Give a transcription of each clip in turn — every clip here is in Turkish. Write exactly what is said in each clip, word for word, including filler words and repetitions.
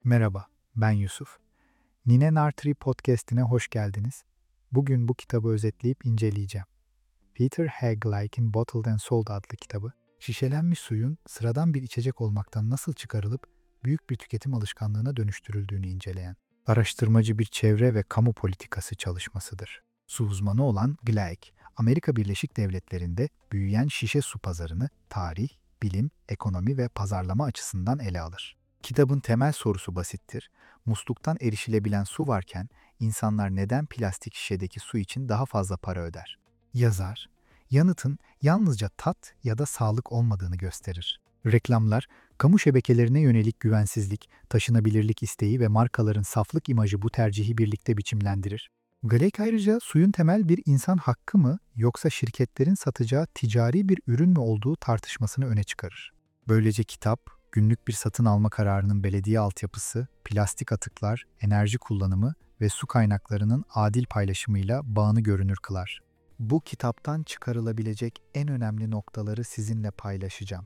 Merhaba, ben Yusuf. Nine Nartri Podcast'ine hoş geldiniz. Bugün bu kitabı özetleyip inceleyeceğim. Peter Hegelich'in Bottled and Sold adlı kitabı, şişelenmiş suyun sıradan bir içecek olmaktan nasıl çıkarılıp büyük bir tüketim alışkanlığına dönüştürüldüğünü inceleyen, araştırmacı bir çevre ve kamu politikası çalışmasıdır. Su uzmanı olan Gleich, Amerika Birleşik Devletleri'nde büyüyen şişe su pazarını tarih, bilim, ekonomi ve pazarlama açısından ele alır. Kitabın temel sorusu basittir. Musluktan erişilebilen su varken insanlar neden plastik şişedeki su için daha fazla para öder? Yazar, yanıtın yalnızca tat ya da sağlık olmadığını gösterir. Reklamlar, kamu şebekelerine yönelik güvensizlik, taşınabilirlik isteği ve markaların saflık imajı bu tercihi birlikte biçimlendirir. Gleich ayrıca suyun temel bir insan hakkı mı yoksa şirketlerin satacağı ticari bir ürün mü olduğu tartışmasını öne çıkarır. Böylece kitap, günlük bir satın alma kararının belediye altyapısı, plastik atıklar, enerji kullanımı ve su kaynaklarının adil paylaşımıyla bağını görünür kılar. Bu kitaptan çıkarılabilecek en önemli noktaları sizinle paylaşacağım.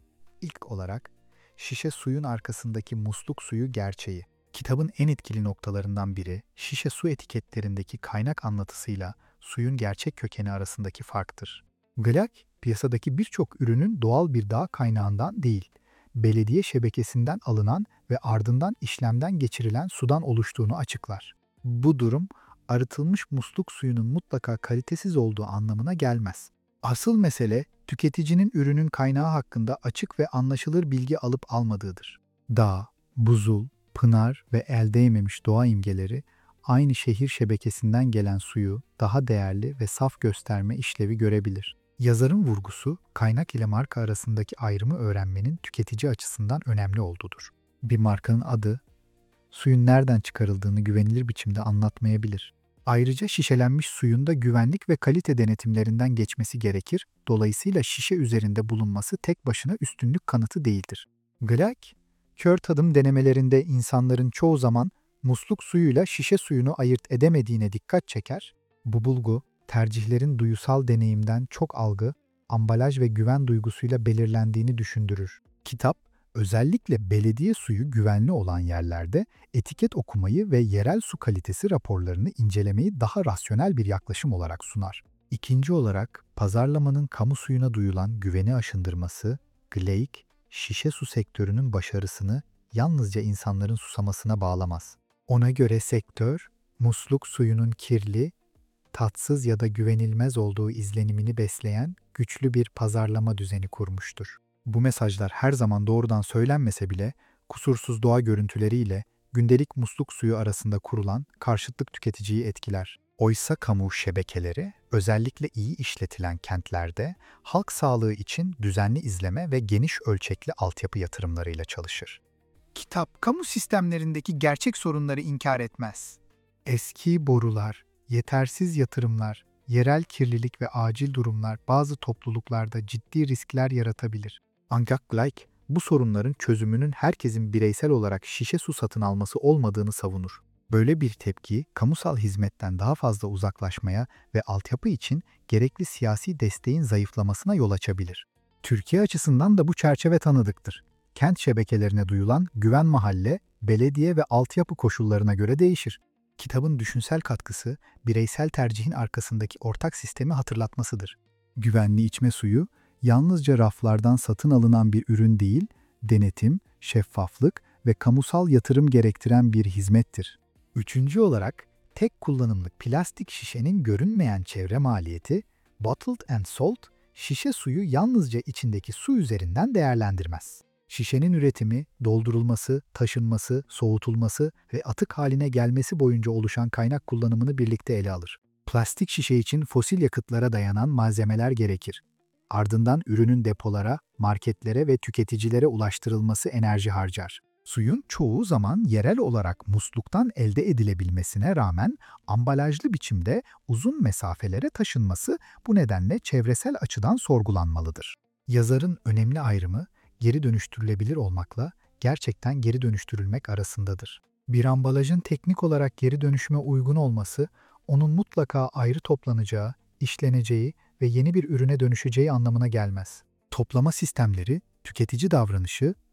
İlk olarak, şişe suyun arkasındaki musluk suyu gerçeği. Kitabın en etkili noktalarından biri, şişe su etiketlerindeki kaynak anlatısıyla suyun gerçek kökeni arasındaki farktır. Gleich, piyasadaki birçok ürünün doğal bir dağ kaynağından değil, belediye şebekesinden alınan ve ardından işlemden geçirilen sudan oluştuğunu açıklar. Bu durum, arıtılmış musluk suyunun mutlaka kalitesiz olduğu anlamına gelmez. Asıl mesele, tüketicinin ürünün kaynağı hakkında açık ve anlaşılır bilgi alıp almadığıdır. Dağ, buzul, pınar ve el değmemiş doğa imgeleri, aynı şehir şebekesinden gelen suyu daha değerli ve saf gösterme işlevi görebilir. Yazarın vurgusu, kaynak ile marka arasındaki ayrımı öğrenmenin tüketici açısından önemli olduğudur. Bir markanın adı, suyun nereden çıkarıldığını güvenilir biçimde anlatmayabilir. Ayrıca şişelenmiş suyun da güvenlik ve kalite denetimlerinden geçmesi gerekir, dolayısıyla şişe üzerinde bulunması tek başına üstünlük kanıtı değildir. Gleich, kör tadım denemelerinde insanların çoğu zaman musluk suyuyla şişe suyunu ayırt edemediğine dikkat çeker, bu bulgu, tercihlerin duyusal deneyimden çok algı, ambalaj ve güven duygusuyla belirlendiğini düşündürür. Kitap, özellikle belediye suyu güvenli olan yerlerde etiket okumayı ve yerel su kalitesi raporlarını incelemeyi daha rasyonel bir yaklaşım olarak sunar. İkinci olarak, pazarlamanın kamu suyuna duyulan güveni aşındırması, Gleich, şişe su sektörünün başarısını yalnızca insanların susamasına bağlamaz. Ona göre sektör, musluk suyunun kirli, tatsız ya da güvenilmez olduğu izlenimini besleyen güçlü bir pazarlama düzeni kurmuştur. Bu mesajlar her zaman doğrudan söylenmese bile kusursuz doğa görüntüleriyle gündelik musluk suyu arasında kurulan karşıtlık tüketiciyi etkiler. Oysa kamu şebekeleri özellikle iyi işletilen kentlerde halk sağlığı için düzenli izleme ve geniş ölçekli altyapı yatırımlarıyla çalışır. Kitap, kamu sistemlerindeki gerçek sorunları inkar etmez. Eski borular, yetersiz yatırımlar, yerel kirlilik ve acil durumlar bazı topluluklarda ciddi riskler yaratabilir. Ancak Gleich, bu sorunların çözümünün herkesin bireysel olarak şişe su satın alması olmadığını savunur. Böyle bir tepki, kamusal hizmetten daha fazla uzaklaşmaya ve altyapı için gerekli siyasi desteğin zayıflamasına yol açabilir. Türkiye açısından da bu çerçeve tanıdıktır. Kent şebekelerine duyulan güven mahalle, belediye ve altyapı koşullarına göre değişir. Kitabın düşünsel katkısı, bireysel tercihin arkasındaki ortak sistemi hatırlatmasıdır. Güvenli içme suyu, yalnızca raflardan satın alınan bir ürün değil, denetim, şeffaflık ve kamusal yatırım gerektiren bir hizmettir. Üçüncü olarak, tek kullanımlık plastik şişenin görünmeyen çevre maliyeti, Bottled and Sold, şişe suyu yalnızca içindeki su üzerinden değerlendirmez. Şişenin üretimi, doldurulması, taşınması, soğutulması ve atık haline gelmesi boyunca oluşan kaynak kullanımını birlikte ele alır. Plastik şişe için fosil yakıtlara dayanan malzemeler gerekir. Ardından ürünün depolara, marketlere ve tüketicilere ulaştırılması enerji harcar. Suyun çoğu zaman yerel olarak musluktan elde edilebilmesine rağmen ambalajlı biçimde uzun mesafelere taşınması bu nedenle çevresel açıdan sorgulanmalıdır. Yazarın önemli ayrımı, geri dönüştürülebilir olmakla gerçekten geri dönüştürülmek arasındadır. Bir ambalajın teknik olarak geri dönüşüme uygun olması, onun mutlaka ayrı toplanacağı, işleneceği ve yeni bir ürüne dönüşeceği anlamına gelmez. Toplama sistemleri, tüketici davranışı,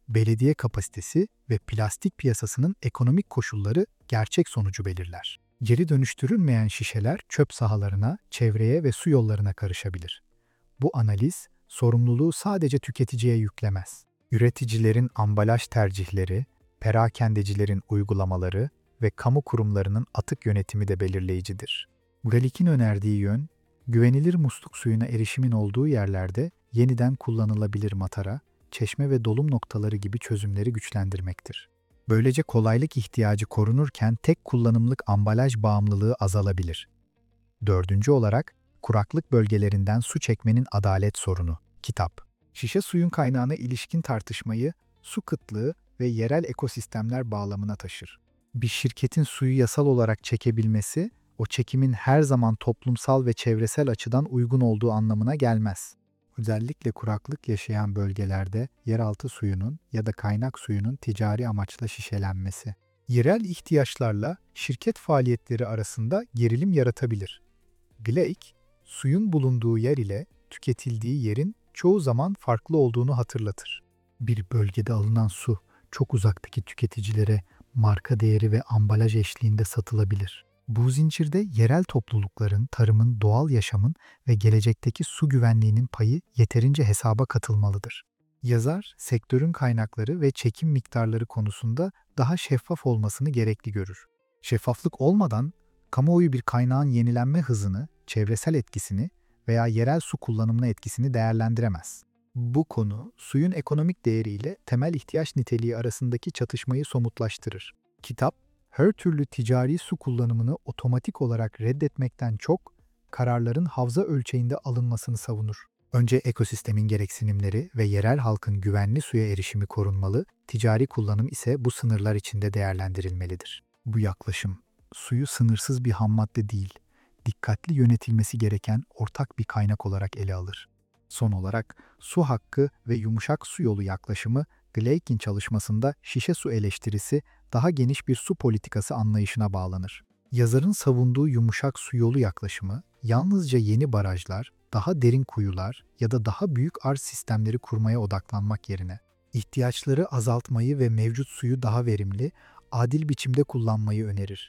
Belediye kapasitesi ve plastik piyasasının ekonomik koşulları gerçek sonucu belirler. Geri dönüştürülmeyen şişeler çöp sahalarına, çevreye ve su yollarına karışabilir. Bu analiz sorumluluğu sadece tüketiciye yüklemez. Üreticilerin ambalaj tercihleri, perakendecilerin uygulamaları ve kamu kurumlarının atık yönetimi de belirleyicidir. Galik'in önerdiği yön, güvenilir musluk suyuna erişimin olduğu yerlerde yeniden kullanılabilir matara, çeşme ve dolum noktaları gibi çözümleri güçlendirmektir. Böylece kolaylık ihtiyacı korunurken tek kullanımlık ambalaj bağımlılığı azalabilir. Dördüncü olarak, kuraklık bölgelerinden su çekmenin adalet sorunu. Kitap. Şişe suyun kaynağına ilişkin tartışmayı su kıtlığı ve yerel ekosistemler bağlamına taşır. Bir şirketin suyu yasal olarak çekebilmesi, o çekimin her zaman toplumsal ve çevresel açıdan uygun olduğu anlamına gelmez. Özellikle kuraklık yaşayan bölgelerde yeraltı suyunun ya da kaynak suyunun ticari amaçla şişelenmesi, yerel ihtiyaçlarla şirket faaliyetleri arasında gerilim yaratabilir. Glake, suyun bulunduğu yer ile tüketildiği yerin çoğu zaman farklı olduğunu hatırlatır. Bir bölgede alınan su çok uzaktaki tüketicilere marka değeri ve ambalaj eşliğinde satılabilir. Bu zincirde yerel toplulukların, tarımın, doğal yaşamın ve gelecekteki su güvenliğinin payı yeterince hesaba katılmalıdır. Yazar, sektörün kaynakları ve çekim miktarları konusunda daha şeffaf olmasını gerekli görür. Şeffaflık olmadan, kamuoyu bir kaynağın yenilenme hızını, çevresel etkisini veya yerel su kullanımına etkisini değerlendiremez. Bu konu, suyun ekonomik değeriyle temel ihtiyaç niteliği arasındaki çatışmayı somutlaştırır. Kitap, her türlü ticari su kullanımını otomatik olarak reddetmekten çok, kararların havza ölçeğinde alınmasını savunur. Önce ekosistemin gereksinimleri ve yerel halkın güvenli suya erişimi korunmalı, ticari kullanım ise bu sınırlar içinde değerlendirilmelidir. Bu yaklaşım, suyu sınırsız bir hammadde değil, dikkatli yönetilmesi gereken ortak bir kaynak olarak ele alır. Son olarak, su hakkı ve yumuşak su yolu yaklaşımı, Glake'in çalışmasında şişe su eleştirisi daha geniş bir su politikası anlayışına bağlanır. Yazarın savunduğu yumuşak su yolu yaklaşımı, yalnızca yeni barajlar, daha derin kuyular ya da daha büyük arz sistemleri kurmaya odaklanmak yerine, ihtiyaçları azaltmayı ve mevcut suyu daha verimli, adil biçimde kullanmayı önerir.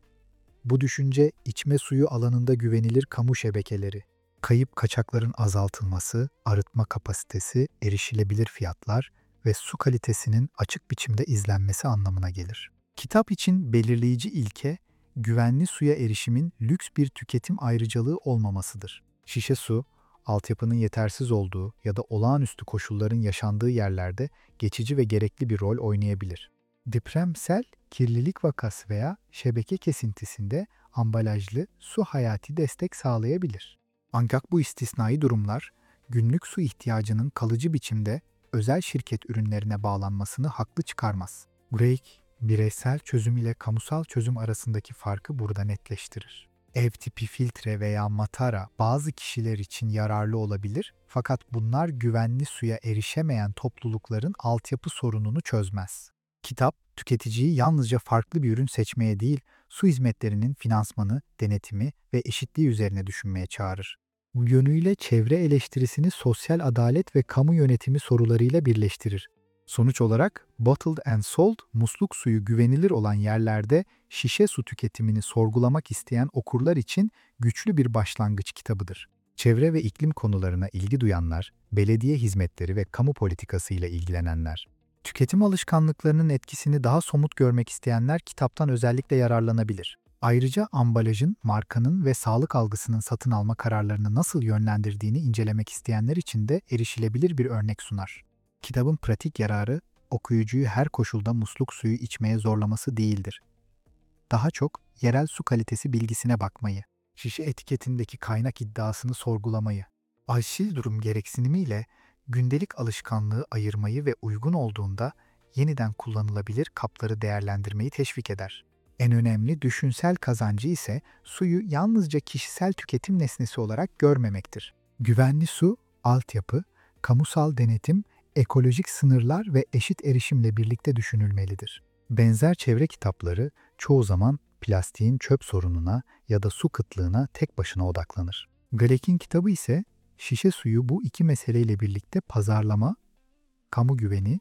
Bu düşünce, içme suyu alanında güvenilir kamu şebekeleri, kayıp kaçakların azaltılması, arıtma kapasitesi, erişilebilir fiyatlar ve su kalitesinin açık biçimde izlenmesi anlamına gelir. Kitap için belirleyici ilke, güvenli suya erişimin lüks bir tüketim ayrıcalığı olmamasıdır. Şişe su, altyapının yetersiz olduğu ya da olağanüstü koşulların yaşandığı yerlerde geçici ve gerekli bir rol oynayabilir. Depremsel, kirlilik vakası veya şebeke kesintisinde ambalajlı su hayati destek sağlayabilir. Ancak bu istisnai durumlar, günlük su ihtiyacının kalıcı biçimde özel şirket ürünlerine bağlanmasını haklı çıkarmaz. Drake, bireysel çözüm ile kamusal çözüm arasındaki farkı burada netleştirir. Ev tipi filtre veya matara bazı kişiler için yararlı olabilir, fakat bunlar güvenli suya erişemeyen toplulukların altyapı sorununu çözmez. Kitap, tüketiciyi yalnızca farklı bir ürün seçmeye değil, su hizmetlerinin finansmanı, denetimi ve eşitliği üzerine düşünmeye çağırır. Bu yönüyle çevre eleştirisini sosyal adalet ve kamu yönetimi sorularıyla birleştirir. Sonuç olarak, Bottled and Sold, musluk suyu güvenilir olan yerlerde şişe su tüketimini sorgulamak isteyen okurlar için güçlü bir başlangıç kitabıdır. Çevre ve iklim konularına ilgi duyanlar, belediye hizmetleri ve kamu politikası ile ilgilenenler, tüketim alışkanlıklarının etkisini daha somut görmek isteyenler kitaptan özellikle yararlanabilir. Ayrıca ambalajın, markanın ve sağlık algısının satın alma kararlarını nasıl yönlendirdiğini incelemek isteyenler için de erişilebilir bir örnek sunar. Kitabın pratik yararı, okuyucuyu her koşulda musluk suyu içmeye zorlaması değildir. Daha çok yerel su kalitesi bilgisine bakmayı, şişe etiketindeki kaynak iddiasını sorgulamayı, acil durum gereksinimiyle gündelik alışkanlığı ayırmayı ve uygun olduğunda yeniden kullanılabilir kapları değerlendirmeyi teşvik eder. En önemli düşünsel kazancı ise suyu yalnızca kişisel tüketim nesnesi olarak görmemektir. Güvenli su, altyapı, kamusal denetim, ekolojik sınırlar ve eşit erişimle birlikte düşünülmelidir. Benzer çevre kitapları çoğu zaman plastiğin çöp sorununa ya da su kıtlığına tek başına odaklanır. Glake'in kitabı ise şişe suyu bu iki meseleyle birlikte pazarlama, kamu güveni,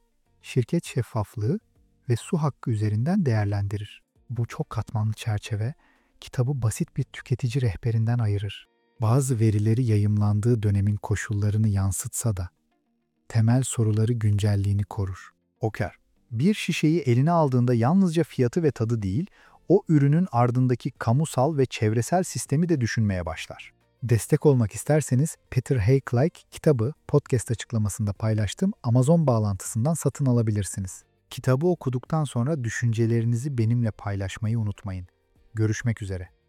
şirket şeffaflığı ve su hakkı üzerinden değerlendirir. Bu çok katmanlı çerçeve kitabı basit bir tüketici rehberinden ayırır. Bazı verileri yayımlandığı dönemin koşullarını yansıtsa da temel soruları güncelliğini korur. Oker, bir şişeyi eline aldığında yalnızca fiyatı ve tadı değil, o ürünün ardındaki kamusal ve çevresel sistemi de düşünmeye başlar. Destek olmak isterseniz Peter Hegelijk kitabı podcast açıklamasında paylaştığım Amazon bağlantısından satın alabilirsiniz. Kitabı okuduktan sonra düşüncelerinizi benimle paylaşmayı unutmayın. Görüşmek üzere.